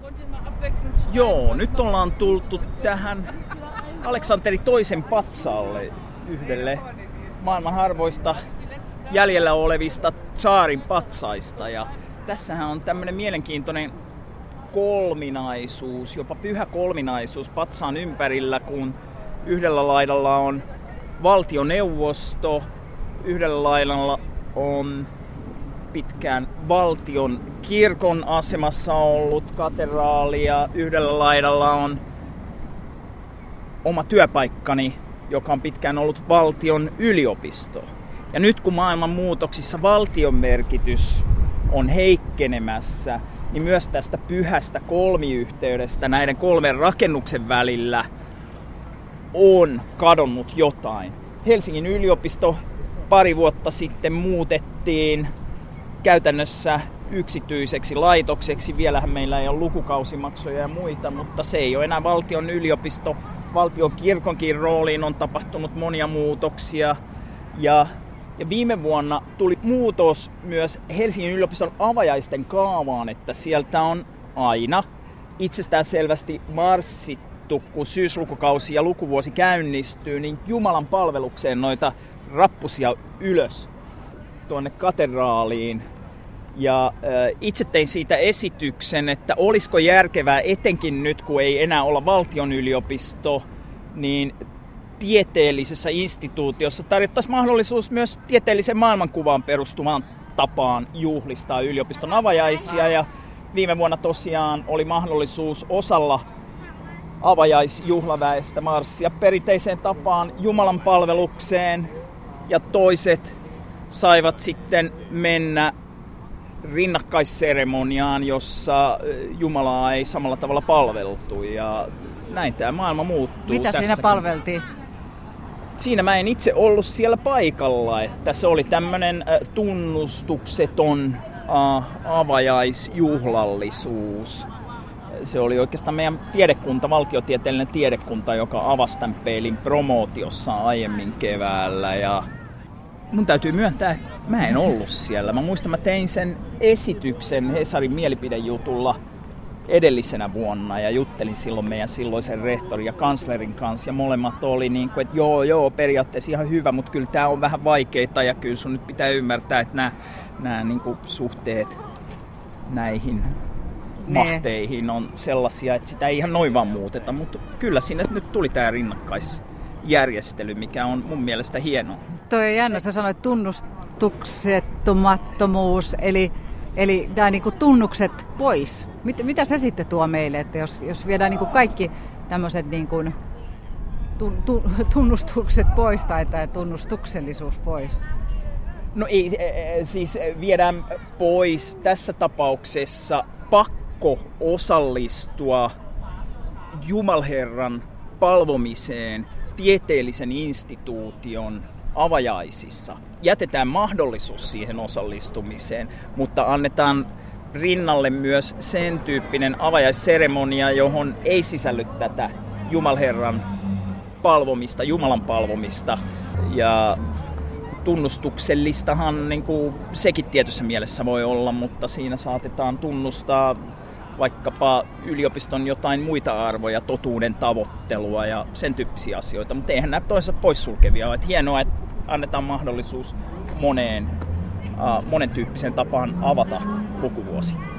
Joo, nyt ollaan tultu tähän Aleksanteri toisen patsaalle, yhdelle maailman harvoista jäljellä olevista tsaarin patsaista. Ja tässähän on tämmöinen mielenkiintoinen kolminaisuus, jopa pyhä kolminaisuus patsaan ympärillä, kun yhdellä laidalla on valtioneuvosto, yhdellä laidalla on pitkään valtion kirkon asemassa ollut katedraali ja yhdellä laidalla on oma työpaikkani, joka on pitkään ollut valtion yliopisto. Ja nyt kun maailman muutoksissa valtion merkitys on heikkenemässä, niin myös tästä pyhästä kolmiyhteydestä näiden kolmen rakennuksen välillä on kadonnut jotain. Helsingin yliopisto pari vuotta sitten muutettiin käytännössä yksityiseksi laitokseksi. Vielähän meillä ei ole lukukausimaksuja ja muita, mutta se ei ole enää valtion yliopisto. Valtion kirkonkin rooliin on tapahtunut monia muutoksia. Ja viime vuonna tuli muutos myös Helsingin yliopiston avajaisten kaavaan, että sieltä on aina itsestäänselvästi marssittu, kun syyslukukausi ja lukuvuosi käynnistyy, niin Jumalan palvelukseen noita rappusia ylös tuonne katedraaliin. Ja itse tein siitä esityksen, että olisiko järkevää, etenkin nyt kun ei enää olla valtion yliopisto, niin tieteellisessä instituutiossa tarjottaisiin mahdollisuus myös tieteelliseen maailmankuvaan perustuvaan tapaan juhlistaa yliopiston avajaisia. Ja viime vuonna tosiaan oli mahdollisuus osalla avajaisjuhlaväestä marssia perinteiseen tapaan Jumalan palvelukseen ja toiset saivat sitten mennä rinnakkaisseremoniaan, jossa Jumalaa ei samalla tavalla palveltu, ja näin tämä maailma muuttuu. Mitä tässäkin. Siinä palveltiin? Siinä mä en itse ollut siellä paikalla, että se oli tämmöinen tunnustukseton avajaisjuhlallisuus. Se oli oikeastaan meidän tiedekunta, valtiotieteellinen tiedekunta, joka avasi tämän peilin promootiossa aiemmin keväällä. Ja mun täytyy myöntää, että mä en ollut siellä. Mä muistan, mä tein sen esityksen Hesarin mielipidejutulla edellisenä vuonna ja juttelin silloin meidän silloisen rehtorin ja kanslerin kanssa. Ja molemmat oli niin kuin, että joo, periaatteessa ihan hyvä, mutta kyllä tää on vähän vaikeita ja kyllä sun nyt pitää ymmärtää, että nämä niin kuin suhteet näihin mahteihin on sellaisia, että sitä ei ihan noin vaan muuteta, mutta kyllä sinne nyt tuli tämä rinnakkaisjärjestely, mikä on mun mielestä hienoa. Toi on jännä, sä sanoit tunnustuksettomattomuus, eli nämä niinku tunnukset pois. Mitä se sitten tuo meille, että jos viedään niinku kaikki tämmöiset niinku tunnustukset pois tai tämä tunnustuksellisuus pois? No ei, siis viedään pois tässä tapauksessa pakko osallistua Jumalherran palvomiseen tieteellisen instituution avajaisissa. Jätetään mahdollisuus siihen osallistumiseen, mutta annetaan rinnalle myös sen tyyppinen avajaisseremonia, johon ei sisälly tätä Jumalherran palvomista, Jumalan palvomista. Ja tunnustuksellistahan niin kuin sekin tietyssä mielessä voi olla, mutta siinä saatetaan tunnustaa vaikkapa yliopiston jotain muita arvoja, totuuden tavoittelua ja sen tyyppisiä asioita, mutta eihän nämä toisaalta poissulkevia ole. Että hienoa, että annetaan mahdollisuus monen tyyppisen tapaan avata lukuvuosi.